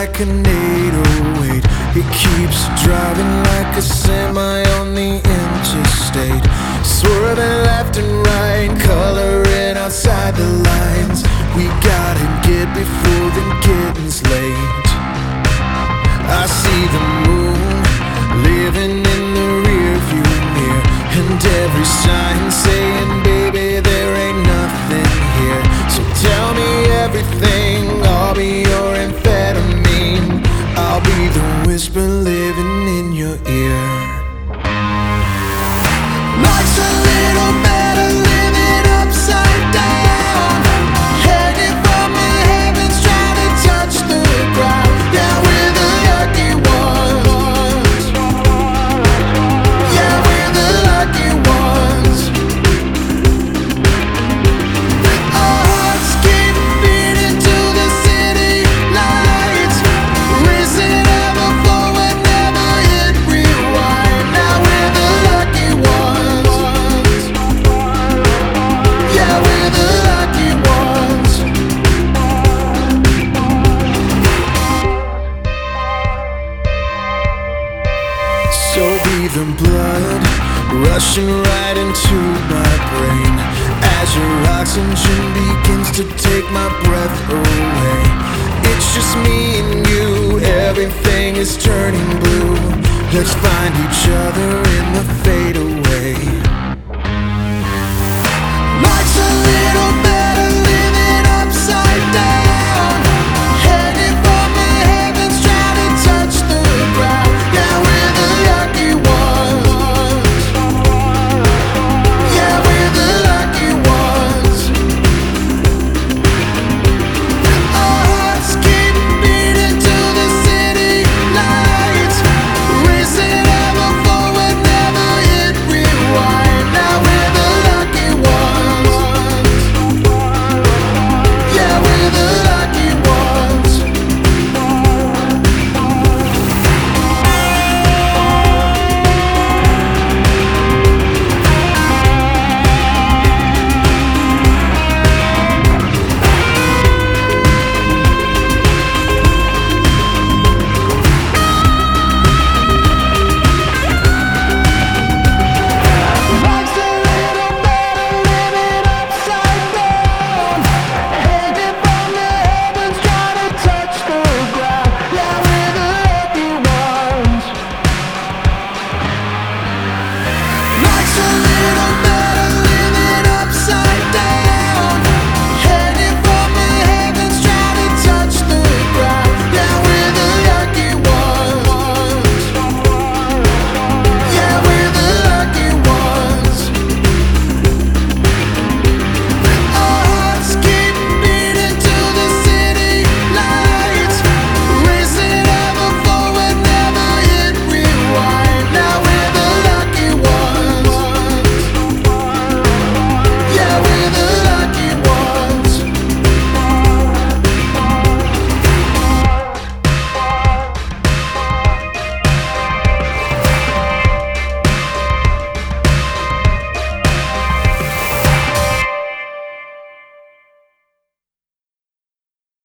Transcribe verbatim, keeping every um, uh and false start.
like an eight oh eight. It keeps driving like a semi on the interstate, swerving left and right, coloring outside the lines. We gotta get before the getting's late. I see the moon living in the rear view mirror, and every sign saying, baby, there ain't nothing here. So tell me everything, I'll be your amphetamine. I'll be the whisper living in your ear. Life's a little better living upside down, hanging from the heavens, trying to touch the ground. Yeah, we're the lucky ones. Yeah, we're the lucky ones. Our hearts keep beating to the city lights, racing ever forward, never hit rewind. Now we're the lucky ones. Yeah, we're the lucky ones. So be the blood rushing right into my brain, as your oxygen begins to take my breath away. It's just me and you, everything is turning blue. Let's find each other in the fade away.